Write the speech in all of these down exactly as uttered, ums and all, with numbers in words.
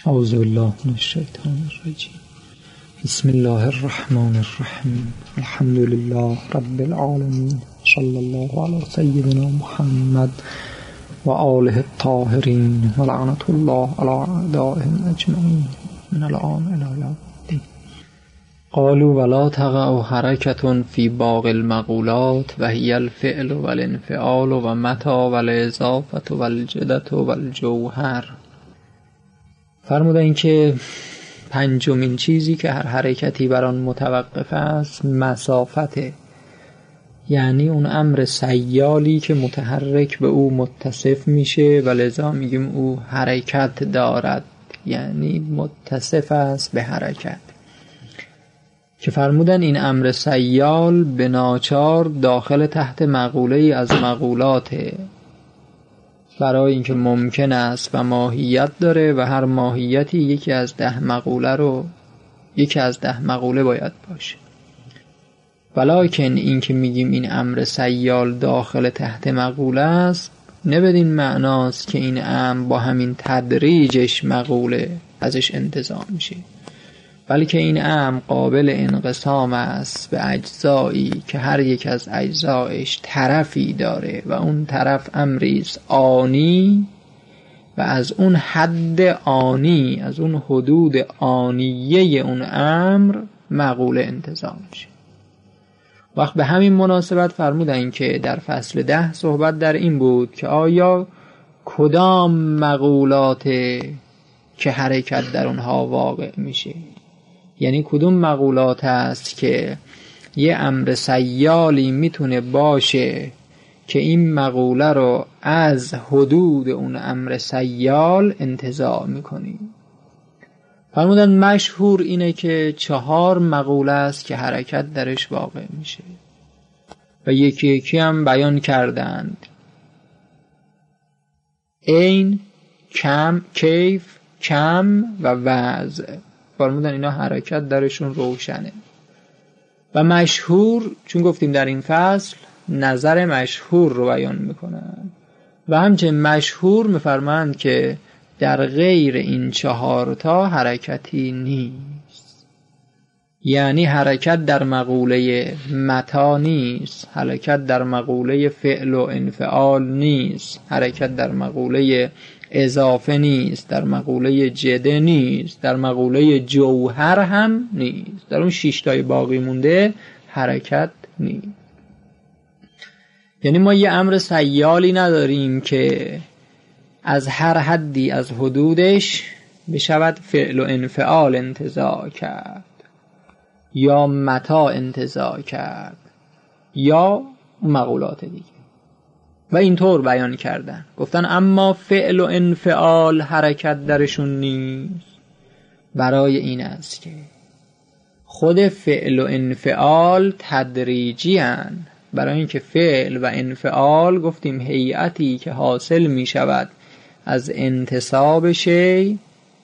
اعوذ بالله من الشیطان الرجیم. بسم الله الرحمن الرحیم. الحمد لله رب العالمین. صلی الله علی سیدنا محمد و آله الطاهرین و لعنت الله علی اعدائهم اجمعین من الآن الی یوم الدین. قالوا ولا تقع حرکة فی باقی المقولات و هی الفعل و الانفعال و متى و الاضافة و الجدة و الجوهر. فرمودن این که پنجمین چیزی که هر حرکتی بر آن متوقف است مسافته، یعنی اون امر سیالی که متحرک به او متصف میشه و لذا میگیم او حرکت دارد، یعنی متصف است به حرکت. که فرمودن این امر سیال به ناچار داخل تحت مقوله از مقولاته، برای اینکه ممکن است و ماهیت داره و هر ماهیتی یکی از ده مقوله رو یکی از ده مقوله باید باشه. ولیکن این که میگیم این امر سیال داخل تحت مقوله است، نه بدین معناست که این امر با همین تدریجش مقوله ازش انتزاع میشه، بلکه این امر قابل انقسام است به اجزایی که هر یک از اجزایش طرفی داره و اون طرف امریست آنی و از اون حد آنی، از اون حدود آنیه اون امر مقوله انتزاع میشه. وقت به همین مناسبت فرمودن که در فصل ده صحبت در این بود که آیا کدام مقولات که حرکت در اونها واقع میشه، یعنی کدوم مقولات است که یه امر سیالی میتونه باشه که این مقوله رو از حدود اون امر سیال انتزاع میکنی. فرمودن مشهور اینه که چهار مقوله است که حرکت درش واقع میشه و یکی یکی هم بیان کردند: عین، کم، کیف، کم و وضع. فرمودن اینا حرکت درشون روشنه و مشهور، چون گفتیم در این فصل نظر مشهور رو بیان میکنن و همچنین مشهور میفرمایند که در غیر این چهار تا حرکتی نیست، یعنی حرکت در مقوله متى نیست، حرکت در مقوله فعل و انفعال نیست، حرکت در مقوله اضافه نیست، در مقوله جده نیست، در مقوله جوهر هم نیست، در اون شیشتای باقی مونده حرکت نیست. یعنی ما یه امر سیالی نداریم که از هر حدی از حدودش بشود فعل و انفعال انتزاع کرد یا متى انتزاع کرد یا مقولات دیگه و اینطور بیان کردن. گفتن اما فعل و انفعال حرکت درشون نیست، برای این است که خود فعل و انفعال تدریجی هن. برای اینکه فعل و انفعال گفتیم هیئتی که حاصل می شود از انتصاب شی،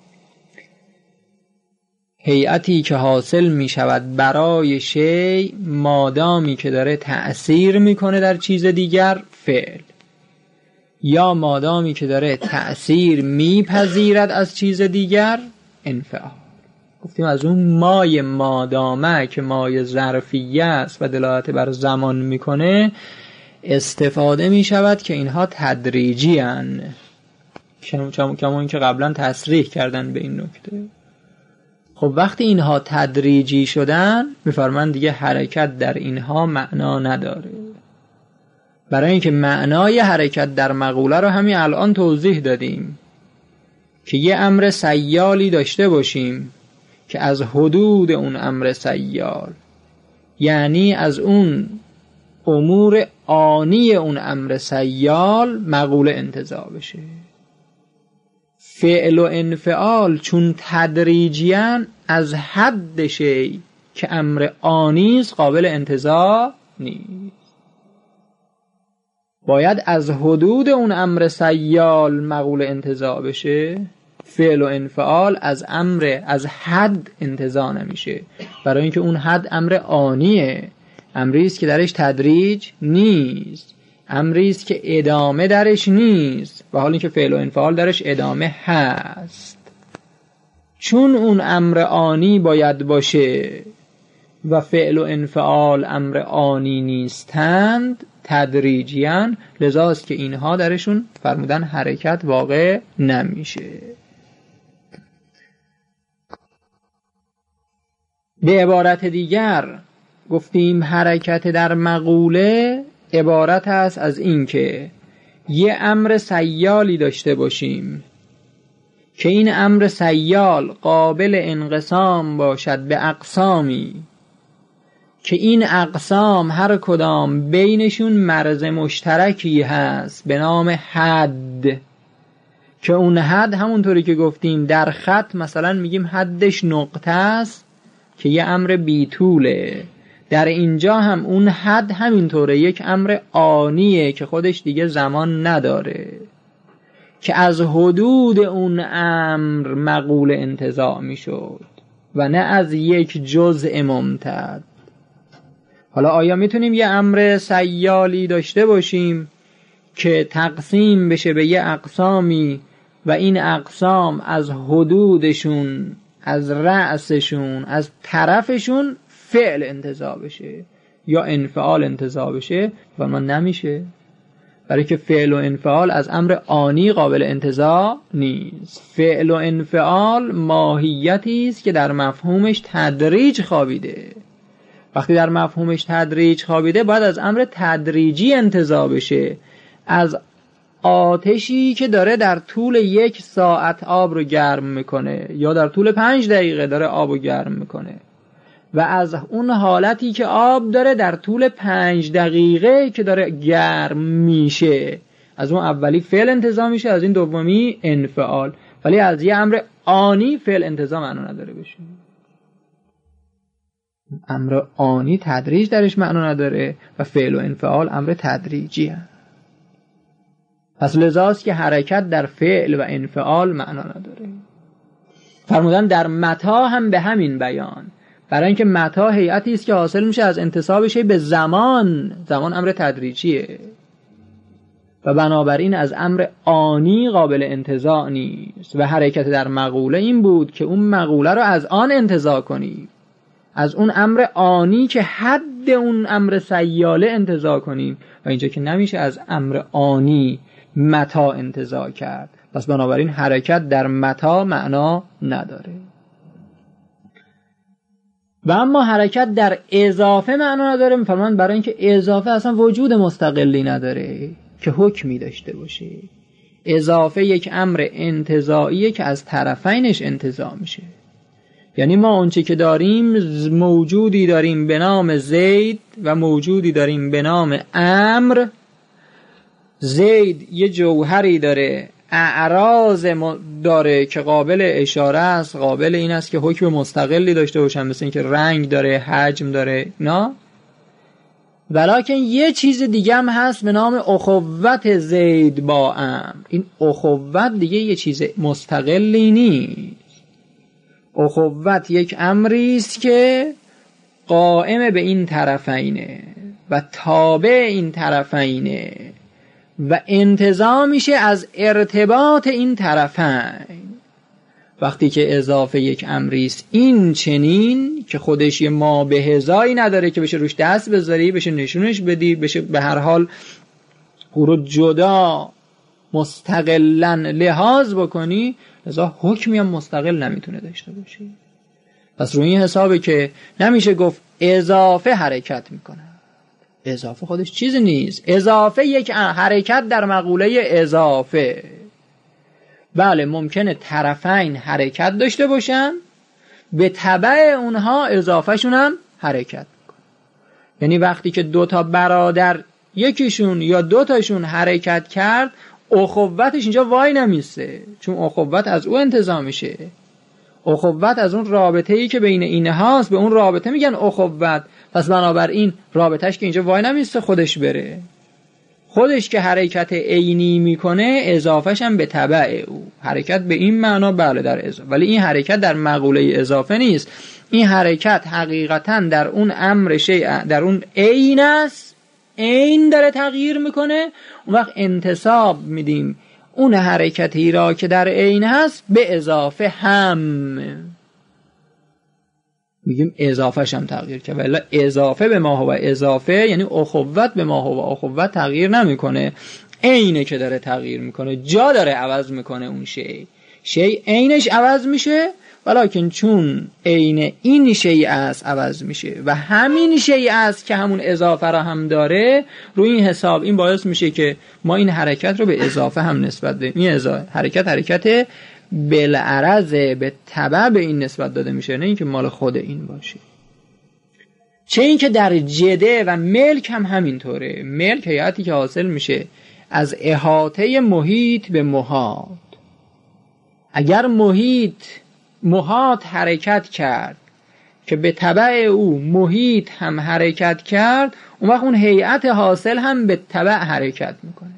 هیئتی که حاصل می شود برای شی مادامی که داره تأثیر میکنه در چیز دیگر فعل، یا مادامی که داره تأثیر میپذیرد از چیز دیگر انفعال. گفتیم از اون مای مادامه که مای ظرفیه است و دلالت بر زمان میکنه استفاده میشود که اینها تدریجی هن، کما این که قبلا تصریح کردن به این نکته. خب وقتی اینها تدریجی شدن میفرمان دیگه حرکت در اینها معنا نداره، برای اینکه معنای حرکت در مقوله رو همین الان توضیح دادیم که یه امر سیالی داشته باشیم که از حدود اون امر سیال، یعنی از اون امور آنی اون امر سیال مقوله انتزاع بشه. فعل و انفعال چون تدریجیان از حد شی که امر آنیست قابل انتزاع نیست، باید از حدود اون امر سیال مقوله انتزاع بشه. فعل و انفعال از امر از حد انتزاع نمیشه، برای اینکه اون حد امر آنیه، امریست که درش تدریج نیست، امریست که ادامه درش نیست، و حال اینکه فعل و انفعال درش ادامه هست. چون اون امر آنی باید باشه و فعل و انفعال امر آنی نیستند تدریجیاً، لذاست که اینها درشون فرمودن حرکت واقع نمیشه. به عبارت دیگر گفتیم حرکت در مقوله عبارت است از این که یه امر سیالی داشته باشیم که این امر سیال قابل انقسام باشد به اقسامی که این اقسام هر کدام بینشون مرز مشترکی هست به نام حد، که اون حد همونطوری که گفتیم در خط مثلا میگیم حدش نقطه است که یه امر بی طوله، در اینجا هم اون حد همینطوره، یک امر آنیه که خودش دیگه زمان نداره، که از حدود اون امر مقول انتزاع میشد و نه از یک جزء ممتد. حالا آیا میتونیم یه امر سیالی داشته باشیم که تقسیم بشه به یه اقسامی و این اقسام از حدودشون، از رأسشون، از طرفشون فعل انتزاع بشه یا انفعال انتزاع بشه؟ و من نمیشه، برای که فعل و انفعال از امر آنی قابل انتزاع نیست. فعل و انفعال ماهیتی است که در مفهومش تدریج خوابیده. وقتی در مفهومش تدریج خوابیده باید از امر تدریجی انتزاع بشه، از آتشی که داره در طول یک ساعت آب رو گرم میکنه یا در طول پنج دقیقه داره آب رو گرم میکنه، و از اون حالتی که آب داره در طول پنج دقیقه که داره گرم میشه، از اون اولی فعل انتزاع میشه، از این دومی انفعال. ولی از یه امر آنی فعل انتزاع معنا نداره بشه. امر آنی تدریج درش معنا نداره و فعل و انفعال امر تدریجی هست. پس لذاست که حرکت در فعل و انفعال معنا نداره. فرمودن در متا هم به همین بیان، برای اینکه متا هیئتی است که حاصل میشه از انتسابش به زمان، زمان امر تدریجیه و بنابراین از امر آنی قابل انتزاع نیست. و حرکت در مقوله این بود که اون مقوله رو از آن انتزاع کنیم، از اون امر آنی که حد اون امر سیاله انتزاع کنیم، و اینجا که نمیشه از امر آنی متا انتزاع کرد. پس بنابراین حرکت در متا معنا نداره. و اما حرکت در اضافه معنا نداره. میفرمان برای اینکه اضافه اصلا وجود مستقلی نداره که حکمی داشته باشه. اضافه یک امر انتزاعیه که از طرفینش انتزاع میشه. یعنی ما اونچه که داریم موجودی داریم به نام زید و موجودی داریم به نام امر. زید یه جوهری داره، اعراض داره که قابل اشاره است، قابل این است که حکم مستقلی داشته باشن، مثل این که رنگ داره، حجم داره، نه؟ ولیکن یه چیز دیگه هم هست به نام اخوت زید با امر. این اخوت دیگه یه چیز مستقلی نیست. اخوت یک امری است که قائم به این طرفینه و تابع این طرفینه و انتزاع میشه از ارتباط این طرفین. وقتی که اضافه یک امری است این چنین که خودش یه ما به هزایی نداره که بشه روش دست بذاری، بشه نشونش بدی، بشه به هر حال او رو جدا مستقلا لحاظ بکنی، لذا حکمی هم مستقل نمیتونه داشته باشی. پس روی این حسابه که نمیشه گفت اضافه حرکت میکنه. اضافه خودش چیزی نیست. اضافه یک حرکت در مقوله اضافه. بله ممکنه طرفین حرکت داشته باشن، به تبع اونها اضافه شون هم حرکت میکنه. یعنی وقتی که دو تا برادر یکیشون یا دو تاشون حرکت کرد، اخوتش اینجا وای نمیسته، چون اخوت از او انتزاع میشه. اخوت از اون رابطه‌ای که بین اینهاست به اون رابطه میگن اخوت. پس بنابراین رابطهش که اینجا وای نمیسته، خودش بره. خودش که حرکت عینی میکنه، اضافهش هم به تبع او. حرکت به این معنا بله در اضافه، ولی این حرکت در مقوله اضافه نیست. این حرکت حقیقتا در اون امر شیء، در اون عین است، عین داره تغییر میکنه. اون وقت انتساب میدیم اون حرکتی را که در عین هست به اضافه هم، میگیم اضافهش هم تغییر کرد، ولی اضافه به ما هو اضافه یعنی اخوت به ما هو اخوت تغییر نمیکنه، عینه که داره تغییر میکنه، جا داره عوض میکنه اون شی، شی عینش عوض میشه، ولیکن چون عین این شی است عوض میشه و همین شی است که همون اضافه را هم داره، روی این حساب این باعث میشه که ما این حرکت رو به اضافه هم نسبت بدیم. این اضافه حرکت حرکت بالعرض به تبع به این نسبت داده میشه، نه اینکه مال خود این باشه. چه این که در جده و ملک هم همینطوره. ملک هیئتی که حاصل میشه از احاطه محیط به محاط. اگر محیط محاط حرکت کرد که به تبع او محیط هم حرکت کرد، اون وقت اون هیئت حاصل هم به تبع حرکت میکنه.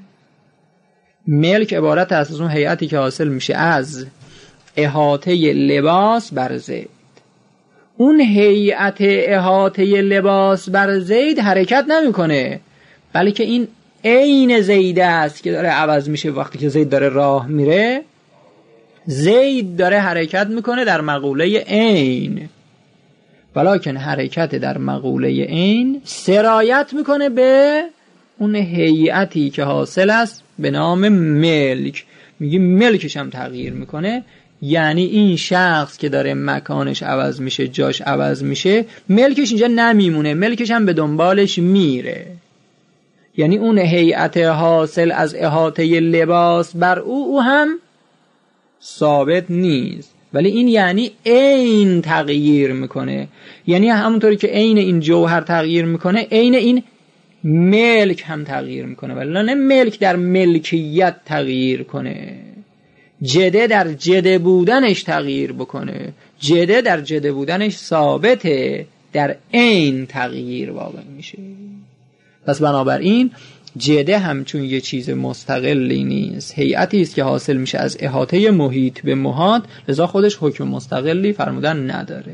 ملک عبارت است از اون هیئتی که حاصل میشه از احاطه لباس بر زید. اون هیئت احاطه لباس بر زید حرکت نمیکنه، بلکه این عین زید است که داره عوض میشه. وقتی که زید داره راه میره، زید داره حرکت میکنه در مقوله عین، ولیکن حرکت در مقوله عین سرایت میکنه به اون هیئتی که حاصل است به نام ملک. میگیم ملکش هم تغییر میکنه، یعنی این شخص که داره مکانش عوض میشه، جاش عوض میشه، ملکش اینجا نمیمونه، ملکش هم به دنبالش میره. یعنی اون هیئت حاصل از احاطه لباس بر او او هم ثابت نیست، ولی این یعنی عین تغییر میکنه. یعنی همونطوری که عین این جوهر تغییر میکنه، عین این ملک هم تغییر میکنه، ولی نه ملک در ملکیت تغییر کنه، جده در جده بودنش تغییر بکنه. جده در جده بودنش ثابته، در عین تغییر واقع میشه. پس بنابراین جده همچون یه چیز مستقلی نیست، هیئتی است که حاصل میشه از احاطه محیط به محاط، لذا خودش حکم مستقلی فرمودن نداره.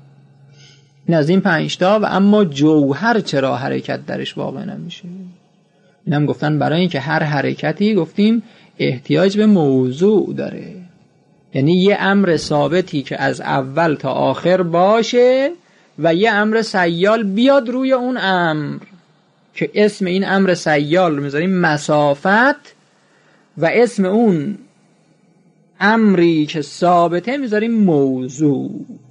این از این پنجتا. و اما جوهر چرا حرکت درش واقع نمیشه؟ این هم گفتن برای اینکه هر حرکتی گفتیم احتیاج به موضوع داره، یعنی یه امر ثابتی که از اول تا آخر باشه و یه امر سیال بیاد روی اون امر، که اسم این امر سیال رو میذاریم مسافت و اسم اون امری که ثابته میذاریم موضوع.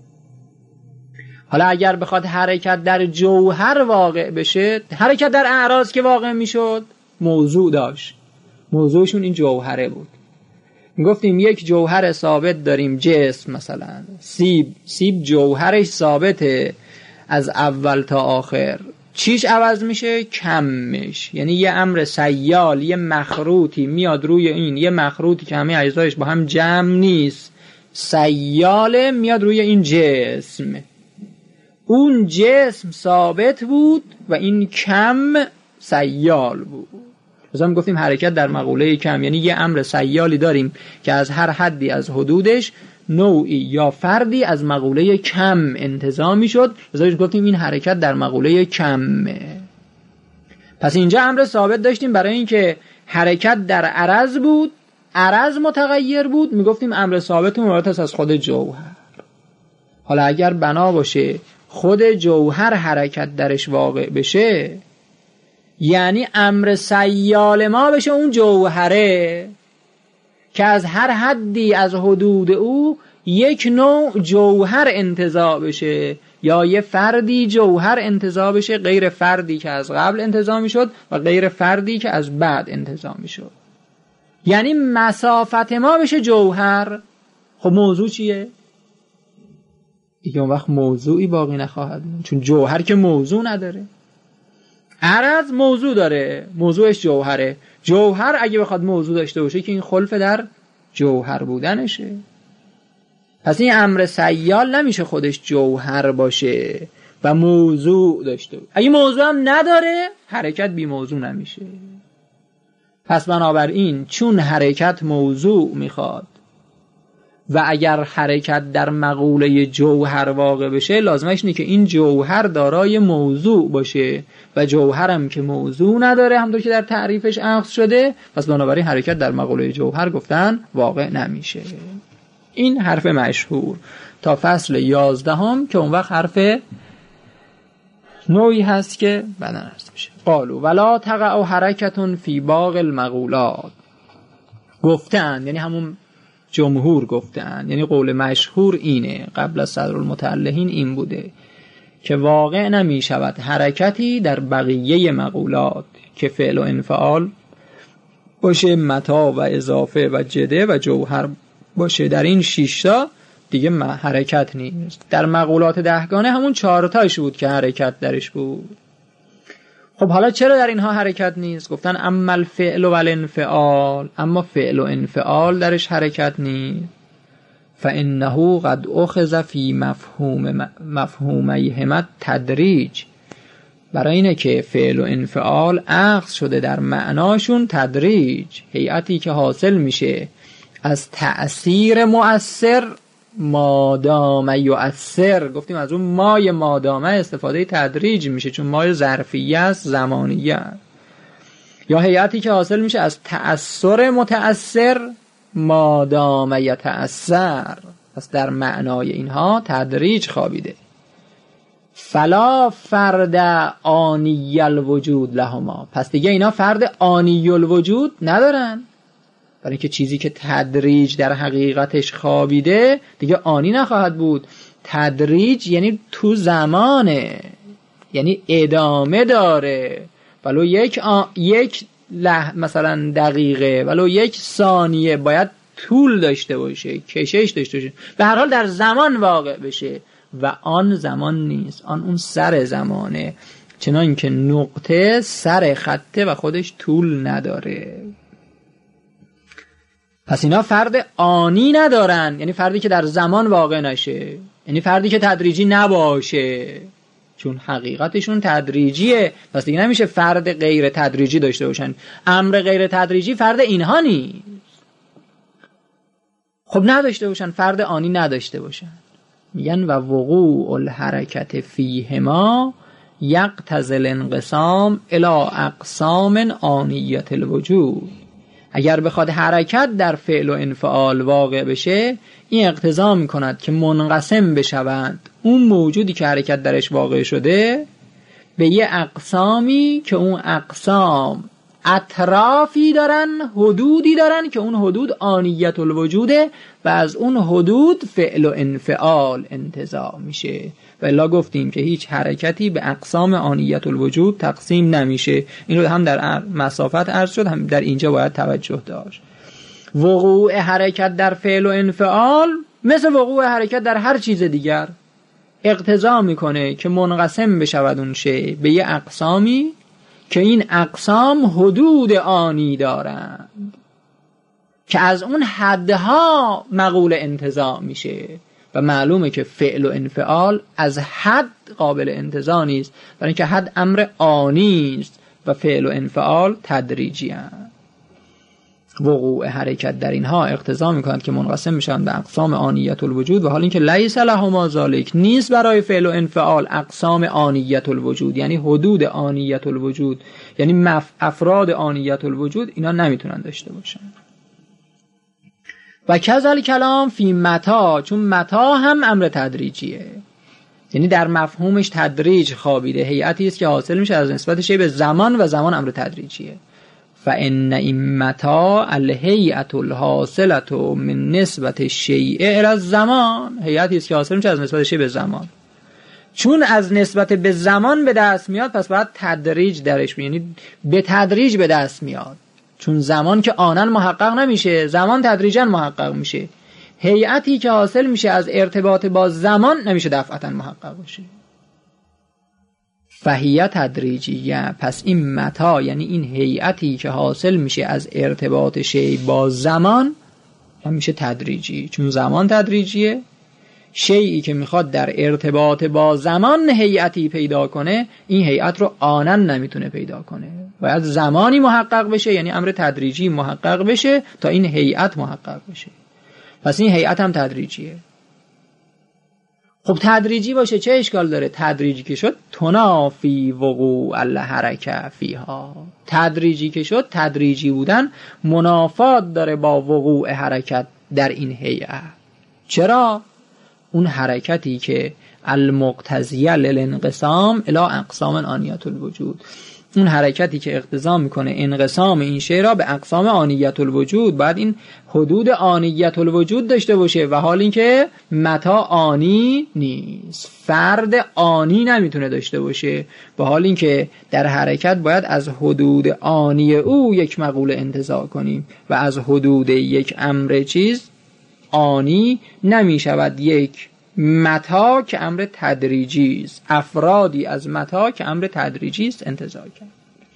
حالا اگر بخواد حرکت در جوهر واقع بشه، حرکت در اعراض که واقع میشد موضوع داشت، موضوعشون این جوهره بود. میگفتیم یک جوهر ثابت داریم، جسم مثلا سیب، سیب جوهرش ثابته از اول تا آخر، چیش عوض میشه؟ کمش. یعنی یه امر سیال، یه مخروطی میاد روی این، یه مخروطی که همه اجزایش با هم جمع نیست، سیاله، میاد روی این جسم. اون جسم ثابت بود و این کم سیال بود. مثلا گفتیم حرکت در مقوله کم، یعنی یه امر سیالی داریم که از هر حدی از حدودش نوعی یا فردی از مقوله کم انتزامی شد، مثلا گفتیم این حرکت در مقوله کمه. پس اینجا امر ثابت داشتیم برای اینکه حرکت در عرض بود، عرض متغیر بود، میگفتیم امر ثابت مراد از خود جوهر. حالا اگر بنا باشه خود جوهر حرکت درش واقع بشه، یعنی امر سیال ما بشه اون جوهره که از هر حدی از حدود او یک نوع جوهر انتزاع بشه، یا یه فردی جوهر انتزاع بشه، غیر فردی که از قبل انتزاع می شد و غیر فردی که از بعد انتزاع می شد. یعنی مسافت ما بشه جوهر. خب موضوع چیه؟ دیگه اون وقت موضوعی باقی نخواهد، چون جوهر که موضوع نداره. عرض موضوع داره، موضوعش جوهره. جوهر اگه بخواد موضوع داشته باشه که این خلف در جوهر بودنشه. پس این امر سیال نمیشه خودش جوهر باشه و موضوع داشته باشه. اگه موضوع هم نداره، حرکت بی موضوع نمیشه. پس بنابراین چون حرکت موضوع میخواد و اگر حرکت در مقوله جوهر واقع بشه لازمش اینه که این جوهر دارای موضوع باشه و جوهرم که موضوع نداره همونطور که در تعریفش اخذ شده، پس بنابراین حرکت در مقوله جوهر گفتن واقع نمیشه. این حرف مشهور تا فصل یازدهم که اون وقت حرف نوعی هست که بعداً عرض میشه. قالوا ولا تقع حرکت فی باغ المقولات، گفتن یعنی همون جمهور گفتن، یعنی قول مشهور اینه، قبل از صدرالمتعلهین این بوده که واقع نمی شود حرکتی در بقیه مقولات که فعل و انفعال باشه، متاع و اضافه و جده و جوهر باشه. در این شیشتا دیگه حرکت نیست. در مقولات دهگانه همون چهارتاش بود که حرکت درش بود. خب حالا چرا در اینها حرکت نیست؟ گفتن اما الفعل و الانفعال، اما فعل و انفعال درش حرکت نیست. فانه قد اخذ فی مفهوم مفهومیهما تدریج، برای اینه که فعل و انفعال اخذ شده در معناشون تدریج، هیئتی که حاصل میشه از تأثیر مؤثر مادام یؤثر. گفتیم از اون مای مادامه استفاده تدریج میشه چون مای ظرفیه است، زمانیه. یا هیئتی که حاصل میشه از تأثر متأثر مادام یتأثر، پس در معنای اینها تدریج خوابیده. فلا فرد آنی الوجود لهما، پس دیگه اینا فرد آنی الوجود ندارن، برای اینکه چیزی که تدریج در حقیقتش خوابیده دیگه آنی نخواهد بود. تدریج یعنی تو زمانه، یعنی ادامه داره، ولو یک آ... یک لح... مثلا دقیقه، ولو یک ثانیه باید طول داشته باشه، کشش داشته باشه، به هر حال در زمان واقع بشه و آن زمان نیست، آن اون سر زمانه، چنان که نقطه سر خطه و خودش طول نداره. پس اینا فرد آنی ندارن، یعنی فردی که در زمان واقع نشه، یعنی فردی که تدریجی نباشه، چون حقیقتشون تدریجیه، پس دیگه نمیشه فرد غیر تدریجی داشته باشن. امر غیر تدریجی فرد اینها نیست. خب نداشته باشن، فرد آنی نداشته باشن. میگن و وقوع الحرکت فیهما یقتضی الانقسام الی اقسام آنیت الوجود. اگر بخواد حرکت در فعل و انفعال واقع بشه، این اقتضا میکند که منقسم بشوند اون موجودی که حرکت درش واقع شده به یه اقسامی که اون اقسام اطرافی دارن، حدودی دارن که اون حدود آنیت الوجوده و از اون حدود فعل و انفعال انتزاع میشه. و الا گفتیم که هیچ حرکتی به اقسام آنیت الوجود تقسیم نمیشه. این رو هم در مسافت عرض شد، هم در اینجا باید توجه داشت. وقوع حرکت در فعل و انفعال مثل وقوع حرکت در هر چیز دیگر اقتضا میکنه که منقسم بشود اون شی به یه اقسامی که این اقسام حدود آنی دارند که از اون حدها مقول انتزاع میشه. و معلومه که فعل و انفعال از حد قابل انتزاع نیست، برای اینکه حد امر آنی است و فعل و انفعال تدریجی هست. وقوع حرکت در اینها اقتضا میکنند که منقسم میشن به اقسام آنیت الوجود، و حال اینکه لیس لهما ذالک، نیست برای فعل و انفعال اقسام آنیت الوجود، یعنی حدود آنیت الوجود، یعنی مف... افراد آنیت الوجود اینا نمیتونن داشته باشن. و کذل کلام فی متا، چون متا هم امر تدریجیه، یعنی در مفهومش تدریج خوابیده، هیئتی است که حاصل میشه از نسبت شی به زمان و زمان امر تدریجیه. فان این متا الهیئه الحاصله من نسبت الشیء الی الزمان، هیئتی است که حاصل میشه از نسبت شی به زمان. چون از نسبت به زمان به دست میاد، پس باید تدریج درش میاد، یعنی به تدریج به دست میاد، چون زمان که آنن محقق نمیشه، زمان تدریجا محقق میشه. هیئتی که حاصل میشه از ارتباط با زمان نمیشه دفعتا محقق باشه. فهیه تدریجیه، پس این متا یعنی این هیئتی که حاصل میشه از ارتباط شی با زمان نمیشه تدریجی، چون زمان تدریجیه. شیئی که میخواد در ارتباط با زمان هیئتی پیدا کنه، این هیئت رو آنن نمیتونه پیدا کنه، باید زمانی محقق بشه، یعنی امر تدریجی محقق بشه تا این هیئت محقق بشه. پس این هیئت هم تدریجیه. خب تدریجی باشه چه اشکال داره؟ تدریجی که شد تنافی وقوع الحرکه فیها. تدریجی که شد، تدریجی بودن منافات داره با وقوع حرکت در این هیئت. چرا؟ اون حرکتی که المقتضیه للانقسام الی اقسام آنیت الوجود، اون حرکتی که اقتضا میکنه انقسام این شی را به اقسام آنیت الوجود، بعد این حدود آنیت الوجود داشته باشه، و حال این که متا آنی نیست، فرد آنی نمیتونه داشته باشه، و حال این که در حرکت باید از حدود آنی او یک مقوله انتزاع کنیم و از حدود یک امر چیز آنی نمیشود یک متا که امر تدریجی است، افرادی از متا که امر تدریجی است انتزاع کرد.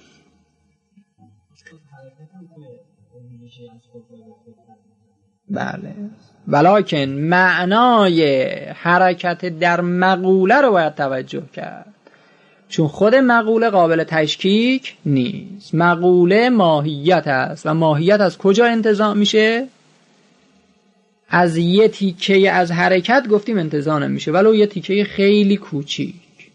بله، ولکن معنای حرکت در مقوله رو باید توجه کرد، چون خود مقوله قابل تشکیک نیست. مقوله ماهیت است و ماهیت از کجا انتزاع میشه؟ از یه تیکه از حرکت گفتیم انتزاع نمیشه، ولو یه تیکه خیلی کوچیک.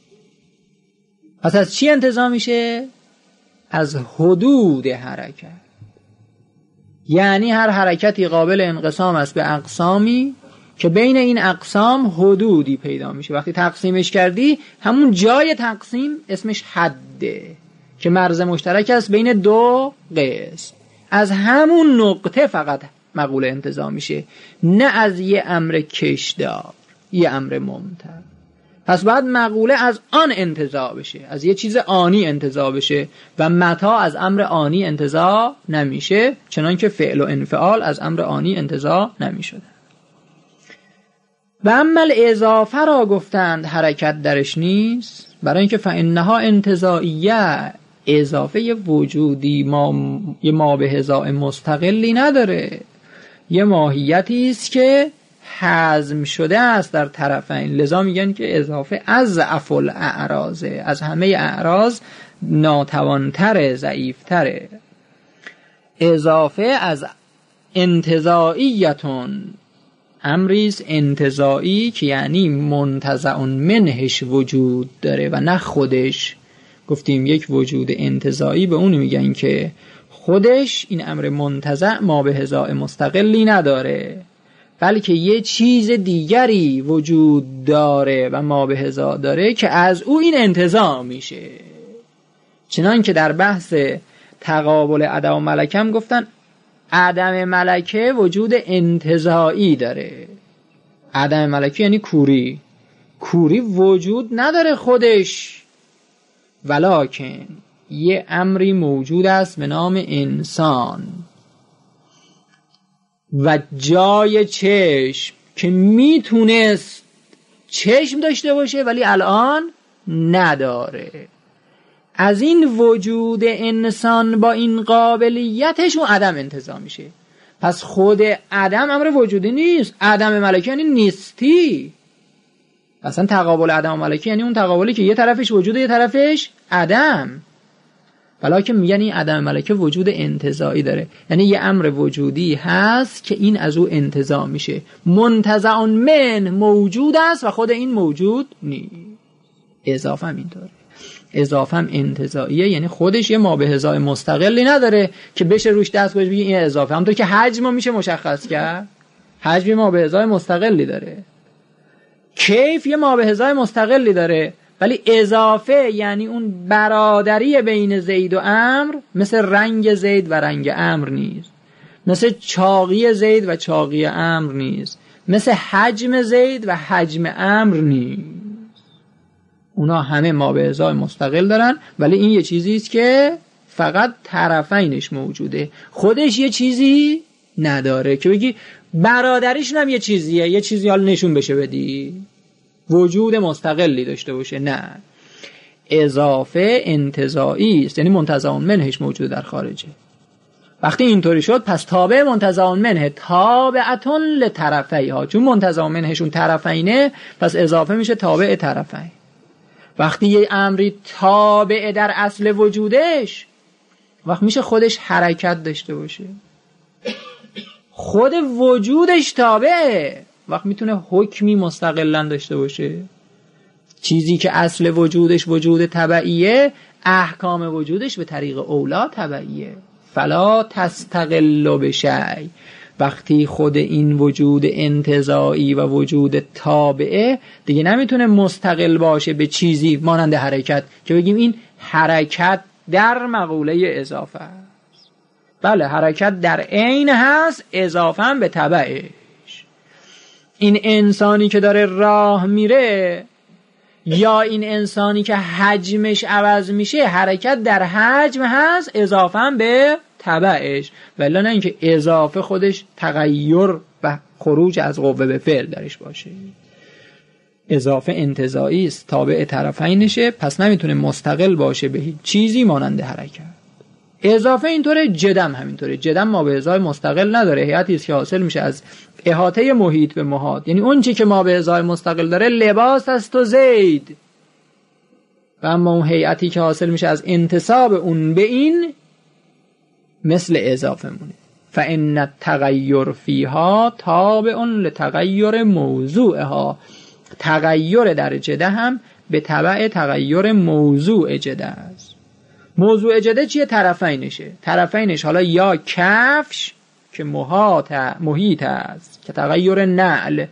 پس از چی انتزاع میشه؟ از حدود حرکت. یعنی هر حرکتی قابل انقسام است به اقسامی که بین این اقسام حدودی پیدا میشه. وقتی تقسیمش کردی، همون جای تقسیم اسمش حده که مرز مشترک است بین دو قسم. از همون نقطه فقط مقوله انتزاع میشه، نه از یه امر کشدار، یه امر ممتد. پس باید مقوله از آن انتزاع بشه، از یه چیز آنی انتزاع بشه، و متا از امر آنی انتزاع نمیشه، چنان که فعل و انفعال از امر آنی انتزاع نمیشده. و عمل اضافه را گفتند حرکت درش نیست، برای اینکه فانها انتزاعیه، اضافه یه وجودی ما یه ما به هزاء مستقلی نداره، یه ماهیتی است که حزم شده است در طرفین. لذا میگن که اضافه از افل اعراضه، از همه اعراض ناتوانتره، ضعیفتره. اضافه از انتزاعیتون، امریز انتزاعی که یعنی منتزع منهش وجود داره و نه خودش. گفتیم یک وجود انتزاعی به اون میگن که خودش این امر منتزع ما به هزاء مستقلی نداره، بلکه یه چیز دیگری وجود داره و ما به هزاء داره که از او این انتزاع میشه. چنان که در بحث تقابل عدم و ملکه هم گفتن عدم ملکه وجود انتزاعی داره. عدم ملکه یعنی کوری، کوری وجود نداره خودش، ولکن یه امری موجود است به نام انسان و جای چشم که میتونست چشم داشته باشه ولی الان نداره. از این وجود انسان با این قابلیتش اون عدم انتزاع میشه. پس خود عدم امر وجودی نیست. عدم ملکه یعنی نیستی. اصلا تقابل عدم و ملکه یعنی اون تقابلی که یه طرفش وجود یه طرفش عدم. ولی که میگن این عدم ملکه وجود انتزاعی داره، یعنی یه امر وجودی هست که این از او انتزاع میشه. منتزع من موجود است و خود این موجود نیست. اضافه هم اینطوره. اضافه هم انتزاعیه، یعنی خودش یه ما به هزاء مستقلی نداره که بشه روش دست گذاشت بگی این اضافه. همونطور که حجم میشه مشخص کرد، حجم ما به هزاء مستقلی داره، کیف یه ما به هزاء مستقلی داره، ولی اضافه یعنی اون برادری بین زید و عمرو مثل رنگ زید و رنگ عمرو نیست، مثل چاقی زید و چاقی عمرو نیست، مثل حجم زید و حجم عمرو نیست. اونا همه ما به هزاء مستقل دارن، ولی این یه چیزی است که فقط طرفینش موجوده، خودش یه چیزی نداره که بگی برادریش هم یه چیزیه، یه چیزی حال نشون بشه بدی وجود مستقلی داشته باشه. نه، اضافه انتزاعی است، یعنی منتزع منهش موجود در خارجه. وقتی اینطوری شد پس تابع منتزع منه تابعتون لطرفیها، چون منتزع منهشون طرفینه پس اضافه میشه تابع طرفین. وقتی یه امری تابع در اصل وجودش، وقت میشه خودش حرکت داشته باشه. خود وجودش تابعه. وقت میتونه حکمی مستقلاً داشته باشه. چیزی که اصل وجودش وجود تبعیه، احکام وجودش به طریق اولا تبعیه. فلا تستقل بشیء. وقتی خود این وجود انتزاعی و وجود تابعه دیگه نمیتونه مستقل باشه به چیزی مانند حرکت که بگیم این حرکت در مقوله اضافه است. بله حرکت در عین هست اضافه به تبعش. این انسانی که داره راه میره یا این انسانی که حجمش عوض میشه، حرکت در حجم هست اضافه به تبعش، ولی نه اینکه اضافه خودش تغییر و خروج از قوه به فعل درش باشه. اضافه انتزاعی است، تابع طرفینشه، پس نمیتونه مستقل باشه به هیچ چیزی مانند حرکت. اضافه اینطوره، جدم همینطوره. جدم ما به ازای مستقل نداره، هیئتی است که حاصل میشه از احاطه محیط به محاط. یعنی اون چی که ما به ازای مستقل داره لباس است و زید، و اما اون هیئتی که حاصل میشه از انتساب اون به این مثل اضافه مونه. فإن التغیر فیها تابع لتغیر موضوعها. تغییر در جده هم به تبع تغییر موضوع جده است. موضوع جده چیه؟ طرفینشه. طرفینش حالا یا کفش که محاط محیط است که تغییر نعل،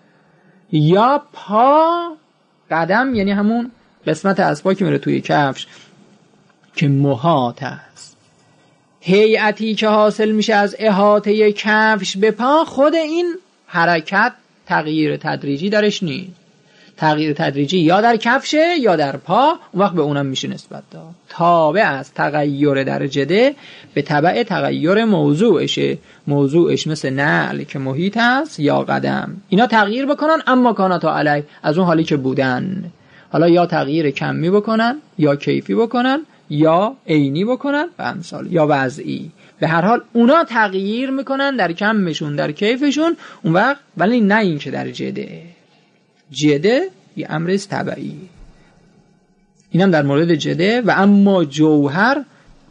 یا پا قدم، یعنی همون قسمت اسبا که میره توی کفش که محاط است. هیئتی که حاصل میشه از احاطه کفش به پا، خود این حرکت تغییر تدریجی درش نیست. تغییر تدریجی یا در کفشه یا در پا، اون وقت به اونم میشه نسبت داد. تابع از تغییر در جده به تبع تغییر موضوعشه. موضوعش مثل نعل که محیط است یا قدم، اینا تغییر بکنن اما کانتا علی، از اون حالی که بودن. حالا یا تغییر کمی بکنن یا کیفی بکنن یا عینی بکنن و امثال، یا وضعی. به هر حال اونا تغییر میکنن در کمشون در کیفشون اون وقت، ولی نه این که در جده. جده یه امر طبیعی. اینم در مورد جده. و اما جوهر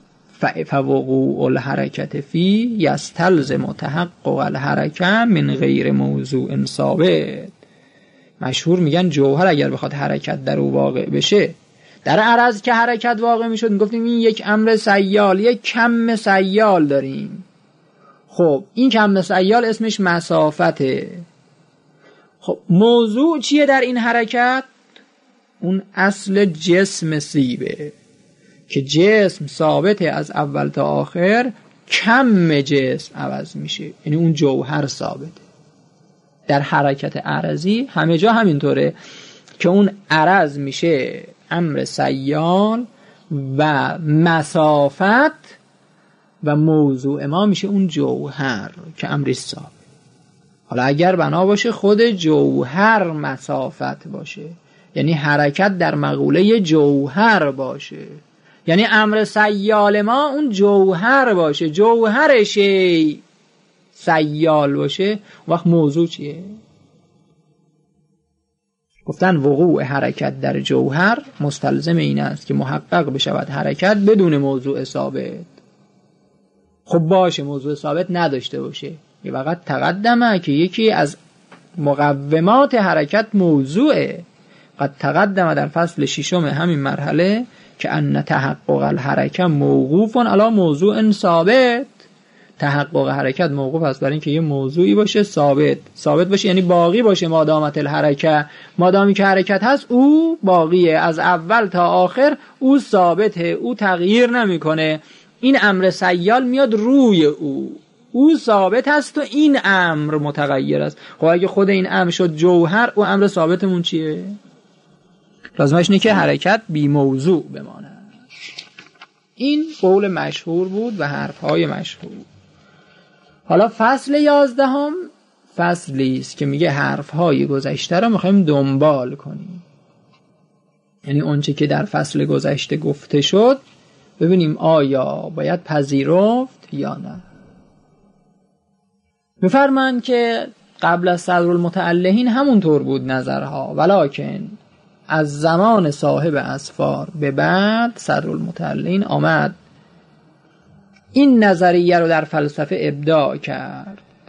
فوقوع الحرکت فی یستلزم تحقق الحرکه من غیر موضوع ثابت. مشهور میگن جوهر اگر بخواد حرکت در او واقع بشه، در عرض که حرکت واقع میشد، میگفتیم این یک امر سیال، یک کم سیال داریم. خب این کم سیال اسمش مسافته. خب موضوع چیه در این حرکت؟ اون اصل جسم سیبه که جسم ثابته از اول تا آخر، کم جسم عوض میشه، یعنی اون جوهر ثابته. در حرکت عرضی همه جا همینطوره که اون عرض میشه امر سیال و مسافت و موضوع ما میشه اون جوهر که امر ثابت. حالا اگر بنا باشه خود جوهر مسافت باشه، یعنی حرکت در مقوله جوهر باشه، یعنی امر سیال ما اون جوهر باشه، جوهرشه سیال باشه، وقت موضوع چیه؟ گفتن وقوع حرکت در جوهر مستلزم این است که محقق بشود حرکت بدون موضوع ثابت. خب باشه موضوع ثابت نداشته باشه، یه وقت تقدمه که یکی از مقومات حرکت موضوعه. قد تقدمه در فصل ششم همین مرحله که ان تحقق الحرکت موقوف علی موضوع ثابت. تحقق حرکت موقوف است بر این که یه موضوعی باشه ثابت ثابت باشه، یعنی باقی باشه. مادامت الحرکت، مادامی که حرکت هست او باقیه، از اول تا آخر او ثابته، او تغییر نمیکنه. این امر سیال میاد روی او، او ثابت است و این امر متغیر است. خب اگه خود این امر شد جوهر، او امر ثابتمون چیه؟ لازمش اینه که حرکت بی موضوع بمانه. این قول مشهور بود و حرفهای مشهور. حالا فصل یازدهم فصلی است که میگه حرفهای گذشته رو میخوایم دنبال کنیم، یعنی اونچه که در فصل گذشته گفته شد ببینیم آیا باید پذیرفت یا نه. میفرمان که قبل از صدر المتعلهین همونطور بود نظرها، ولکن از زمان صاحب اسفار به بعد صدر المتعلهین آمد این نظریه رو در فلسفه ابداع کرد.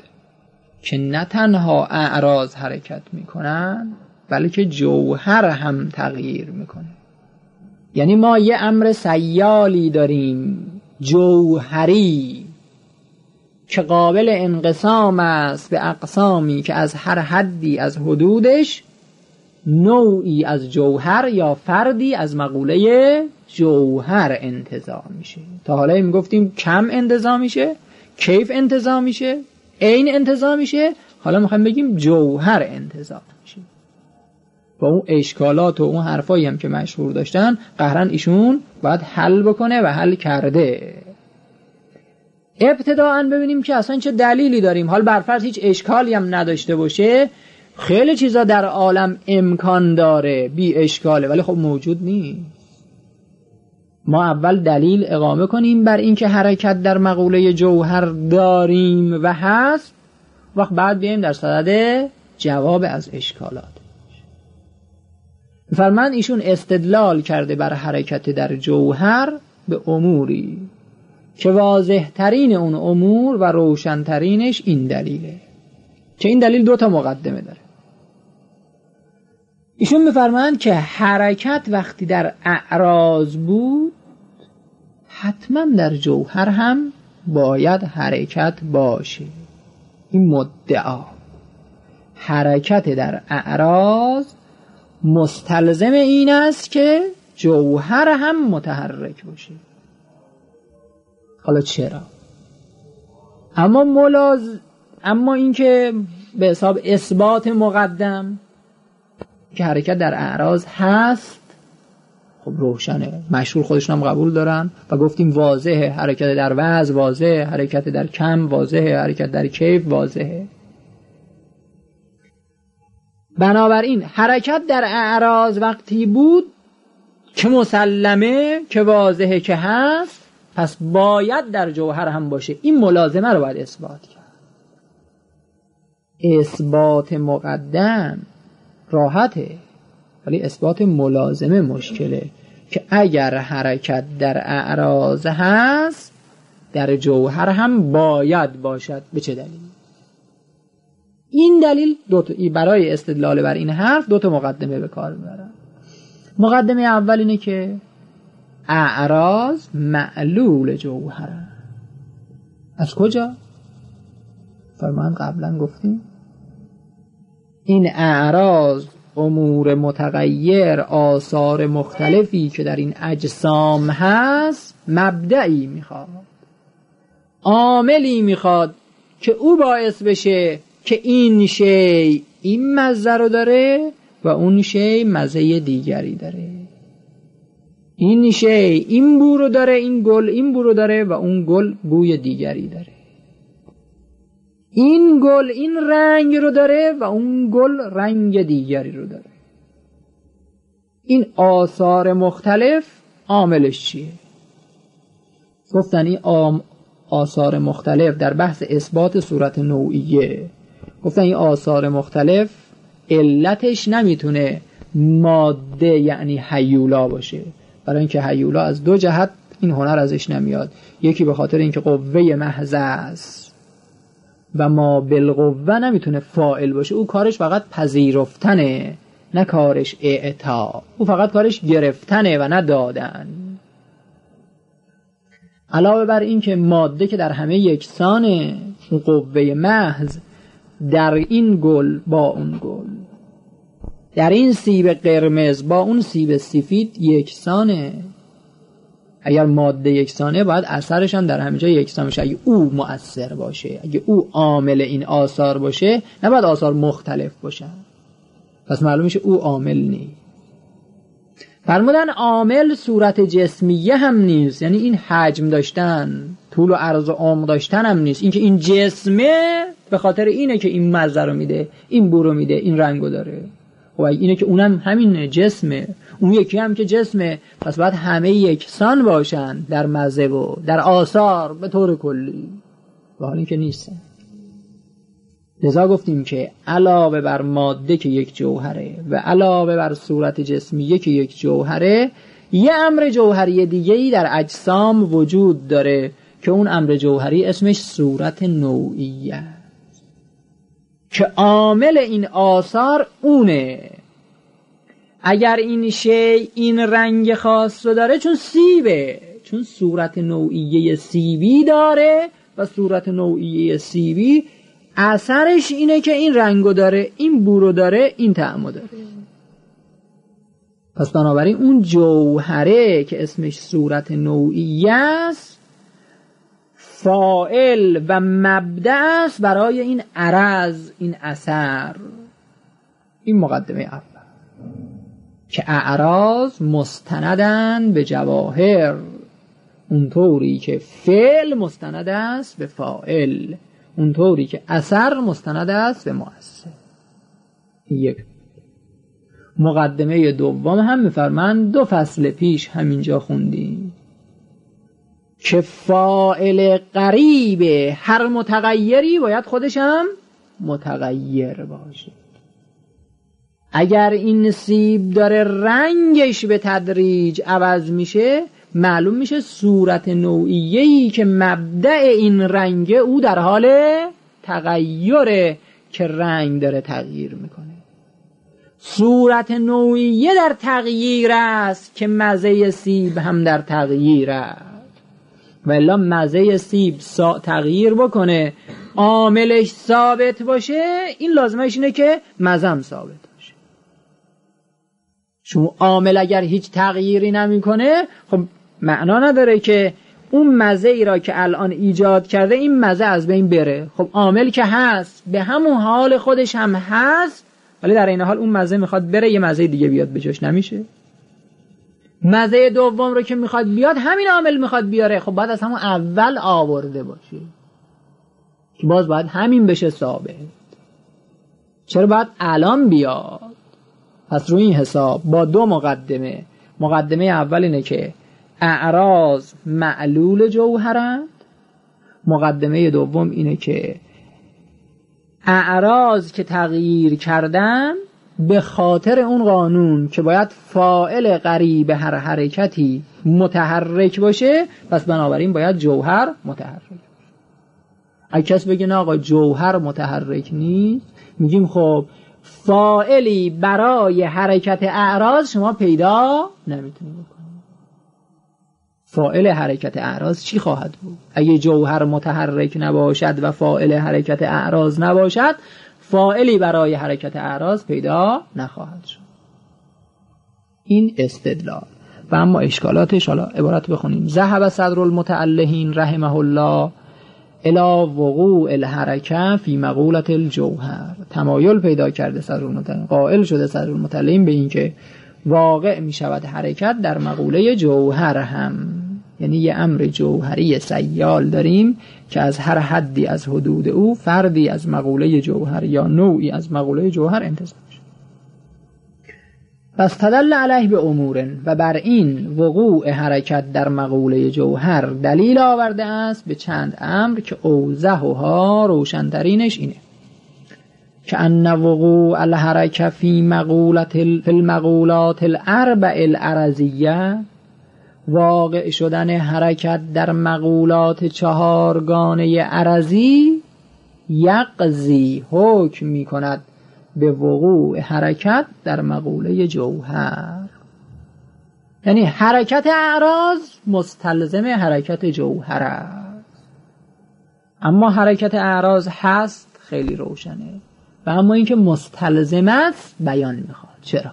که نه تنها اعراض حرکت میکنن بلکه جوهر هم تغییر میکنه. یعنی ما یه امر سیالی داریم جوهری که قابل انقسام است به اقسامی که از هر حدی از حدودش نوعی از جوهر یا فردی از مقوله جوهر انتزاع میشه. تا حالا می گفتیم کم انتزاع میشه، کیف انتزاع میشه، عین انتزاع میشه، حالا میخوایم بگیم جوهر انتزاع میشه. با اون اشکالات و اون حرفایی هم که مشهور داشتن قهرن ایشون باید حل بکنه و حل کرده. ابتداءً ببینیم که اصلا چه دلیلی داریم، حال برفرض هیچ اشکالی هم نداشته باشه، خیلی چیزا در عالم امکان داره بی اشکاله ولی خب موجود نیست. ما اول دلیل اقامه کنیم بر این که حرکت در مقوله جوهر داریم و هست، وقت بعد بیایم در صدد جواب از اشکالات. فرمان ایشون استدلال کرده بر حرکت در جوهر به اموری که واضح ترین اون امور و روشن ترینش این دلیله که این دلیل دو تا مقدمه داره. ایشون میفرمایند که حرکت وقتی در اعراض بود حتما در جوهر هم باید حرکت باشه. این مدعا حرکت در اعراض مستلزم این است که جوهر هم متحرک باشه. حالا چرا؟ اما ملاز اما این که به حساب اثبات مقدم که حرکت در اعراض هست خب روشنه، مشهور خودشون هم قبول دارن و گفتیم واضحه، حرکت در وضع واضحه، حرکت در کم واضحه، حرکت در کیف واضحه. بنابراین حرکت در اعراض وقتی بود که مسلمه که واضحه که هست، پس باید در جوهر هم باشه. این ملازمه رو باید اثبات کرد. اثبات مقدم راحته ولی اثبات ملازمه مشکله که اگر حرکت در اعراض هست در جوهر هم باید باشد. به چه دلیل؟ این دلیل دو تا برای استدلال بر این حرف دو تا مقدمه به کار میبرن. مقدمه اول اینه که اعراض معلول جوهره. از کجا؟ فرمان قبلا گفتیم این اعراض امور متغیر، آثار مختلفی که در این اجسام هست مبدعی میخواد، عاملی میخواد که او باعث بشه که این شی این مزه رو داره و اون شی مزه دیگری داره. این شی این بو رو داره، این گل این بو رو داره و اون گل بوی دیگری داره. این گل این رنگ رو داره و اون گل رنگ دیگری رو داره. این آثار مختلف عاملش چیه؟ گفتن این آثار مختلف در بحث اثبات صورت نوعیه، گفتن این آثار مختلف علتش نمیتونه ماده یعنی هیولا باشه، برای اینکه هیولا از دو جهت این هنر ازش نمیاد. یکی به خاطر اینکه قوه محض است و ما بالقوه نمیتونه فاعل باشه، او کارش فقط پذیرفتنه نه کارش اعطا، او فقط کارش گرفتنه و نه دادن. علاوه بر این که ماده که در همه یکسانه، اون قوه محض در این گل با اون گل، در این سیب قرمز با اون سیب سفید یکسانه. اگر ماده یکسانه باید اثرش هم در همه جا یکسان باشه. اگه او مؤثر باشه، اگه او عامل این آثار باشه، نباید آثار مختلف باشن، پس معلوم میشه او عامل نیست. فرمودن عامل صورت جسمیه هم نیست، یعنی این حجم داشتن، طول و عرض و عمق داشتن هم نیست. این که این جسمه به خاطر اینه که این مزه رو میده، این بو رو میده، این رنگو داره. خب اینه که اونم همین جسمه، اون یکی هم که جسمه، پس باید همه یکسان باشن در مزه و در آثار به طور کلی، و حال این که نیستن. لذا گفتیم که علاوه بر ماده که یک جوهره و علاوه بر صورت جسمیه که یک جوهره، یه امر جوهری دیگه‌ای در اجسام وجود داره که اون امر جوهری اسمش صورت نوعیه است. که عامل این آثار اونه. اگر این شی این رنگ خاص رو داره چون سیبه، چون صورت نوعیه سیبی داره و صورت نوعیه سیبی اثرش اینه که این رنگو داره، این بو رو داره، این طعمو داره. پس بنابراین اون جوهره که اسمش صورت نوعیه است فاعل و مبدأ است برای این عرض، این اثر. این مقدمه اول که اعراض مستندن به جواهر، اونطوری که فعل مستند است به فاعل، اونطوری که اثر مستند است به مؤثر. یک مقدمه دوم هم میفرمند دو فصل پیش همینجا خوندیم که فاعل قریب هر متغیری باید خودش هم متغیر باشه. اگر این سیب داره رنگش به تدریج عوض میشه، معلوم میشه صورت نوعیه‌ای که مبدأ این رنگ او در حال تغییره که رنگ داره تغییر میکنه. صورت نوعیه در تغییر است که مزه سیب هم در تغییر است. و الا مزه سیب تغییر بکنه عاملش ثابت باشه، این لازمش اینه که مزم ثابت باشه. چون عامل اگر هیچ تغییری نمیکنه خب معنا نداره که اون مزه ای را که الان ایجاد کرده این مزه از بین بره. خب عامل که هست به همون حال خودش هم هست، ولی در این حال اون مزه میخواد بره یه مزه دیگه بیاد به جاش، نمیشه. مزه دوم رو که میخواد بیاد همین عامل میخواد بیاره، خب باید از همون اول آورده باشه که باز باید همین بشه ثابت. چرا باید الان بیاد؟ پس روی این حساب با دو مقدمه، مقدمه اول اینه که اعراض معلول جوهرند، مقدمه دوم اینه که اعراض که تغییر کردن به خاطر اون قانون که باید فاعل قریب هر حرکتی متحرک باشه، پس بنابراین باید جوهر متحرک باشه. اگه کس بگه نه آقا جوهر متحرک نیست، میگیم خب فاعلی برای حرکت اعراض شما پیدا نمیتونید بکنید. فاعل حرکت اعراض چی خواهد بود؟ اگه جوهر متحرک نباشد و فاعل حرکت اعراض نباشد، فاعلی برای حرکت اعراض پیدا نخواهد شد. این استدلال. و اما اشکالاتش، حالا عبارت بخونیم. ذهب صدر المتألهین رحمه الله الی وقوع الحرکه فی مقولة الجوهر. تمایل پیدا کرده صدر المتألهین، قائل شده صدر المتألهین به این که واقع می شود حرکت در مقوله جوهر هم. یعنی یه امر جوهری سیال داریم که از هر حدی از حدود او فردی از مقوله جوهر یا نوعی از مقوله جوهر انتزاع شد. پس تدل علیه به امور، و بر این وقوع حرکت در مقوله جوهر دلیل آورده است به چند امر که اوضحها روشنترینش اینه که ان وقوع الحرکه فی مقولات فی المقولات الاربع العرضیه، واقع شدن حرکت در مقولات چهارگانه عرضی، یقضی حکم می کند به وقوع حرکت در مقوله جوهر. یعنی حرکت اعراض مستلزم حرکت جوهر است. اما حرکت اعراض هست خیلی روشنه، و اما اینکه مستلزم است بیان میخواد. چرا؟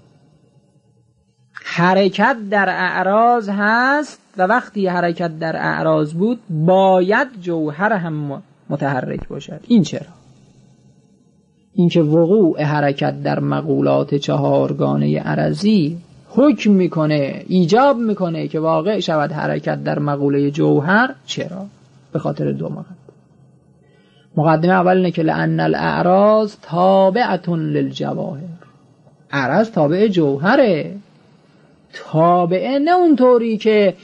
حرکت در اعراض هست و وقتی حرکت در اعراض بود باید جوهر هم متحرک باشد. این چرا؟ اینکه وقوع حرکت در مقولات چهارگانه عرضی حکم میکنه، ایجاب میکنه که واقع شود حرکت در مقوله جوهر. چرا؟ به خاطر دو مقدمه. مقدمه اول اینه که لأن الاعراض تابعة للجواهر. اعراض تابع جوهره. تابعه نه اونطوری که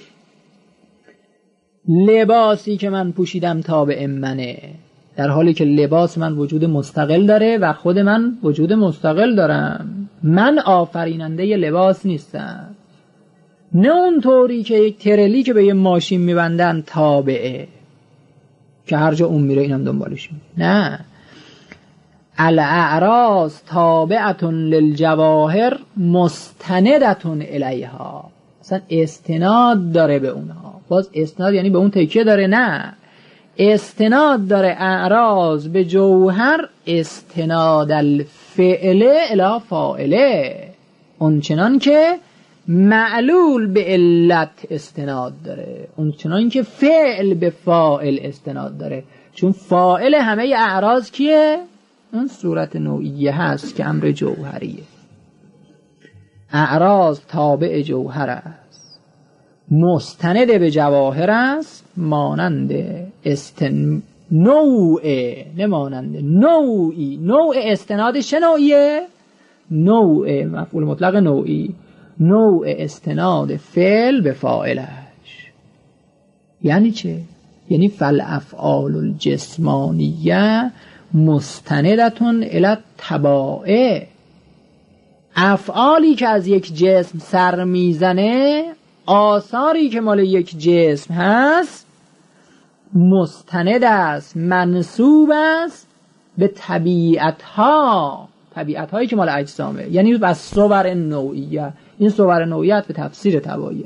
لباسی که من پوشیدم تابع منه، در حالی که لباس من وجود مستقل داره و خود من وجود مستقل دارم. من آفریننده لباس نیستم. نه اونطوری که یک ترلی که به یه ماشین میبندن تابعه که هر جا اون میره اینم دنبالش میره. نه، الاعراض تابعة للجواهر مستندة الیها، اصلا استناد داره به اونها. باز استناد یعنی به اون تکیه داره؟ نه، استناد داره اعراض به جوهر، استناد الفعل الی فاعله، اون چنان که معلول به علت استناد داره، اون چنان که فعل به فاعل استناد داره. چون فاعل همه اعراض کیه؟ اون صورت نوعیه هست که امر جوهریه. اعراض تابع جوهر است، مستند به جواهر است، مانند استن نوع، نه مانند نوعی. نوع استنادش چه نوعیه؟ نوع مفعول مطلق نوعی، نوع استناد فعل به فاعلش. یعنی چه؟ یعنی فالافعال الجسمانیه مستندتون الی تبائع، افعالی که از یک جسم سر میزنه، آثاری که مال یک جسم هست، مستند است، منسوب است به طبیعت ها، طبیعت هایی که مال اجسامه، یعنی بس صور نوعیه. این صور نوعیت به تفسیر طبایع.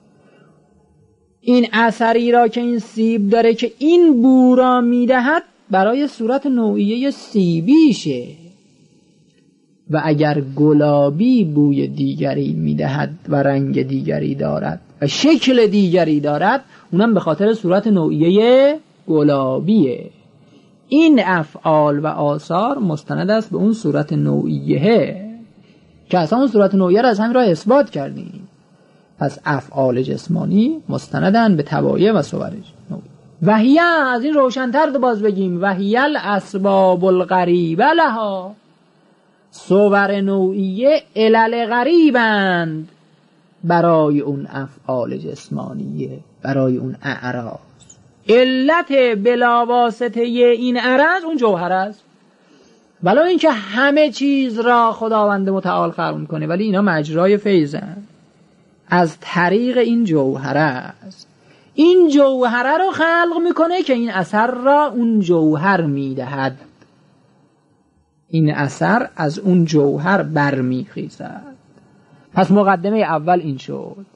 این اثری را که این سیب داره که این بو را میدهد، برای صورت نوعیه سیبیشه. و اگر گلابی بوی دیگری میدهد و رنگ دیگری دارد و شکل دیگری دارد، اونم به خاطر صورت نوعیه گلابیه. این افعال و آثار مستند است به اون صورت نوعیه که اصلا اون صورت نوعیه را از همین راه اثبات کردیم. پس افعال جسمانی مستندن به طبایع و صور نوعیه. وحیه، از این روشن‌تر دو باز بگیم، وحیه الاسباب الغریبه لها، صور نوعیه علل غریبند برای اون افعال جسمانیه، برای اون اعراض. علت بلاواسطه این عرض اون جوهر است. ولی اینکه همه چیز را خداوند متعال خلق میکنه، ولی اینا مجرای فیضن، از طریق این جوهر است. این جوهره رو خلق میکنه که این اثر را اون جوهر میدهد. این اثر از اون جوهر برمیخیزد. پس مقدمه اول این شد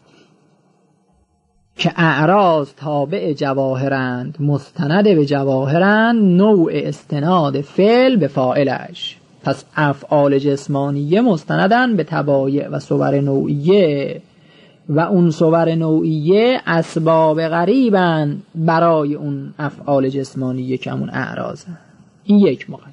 که اعراض تابع جواهرند، مستند به جواهرند، نوع استناد فعل به فاعلش. پس افعال جسمانیه مستندن به طبایع و صور نوعیه، و اون صور نوعیه اسباب غریبن برای اون افعال جسمانیه که همون اعراضن. این یک مقدمه.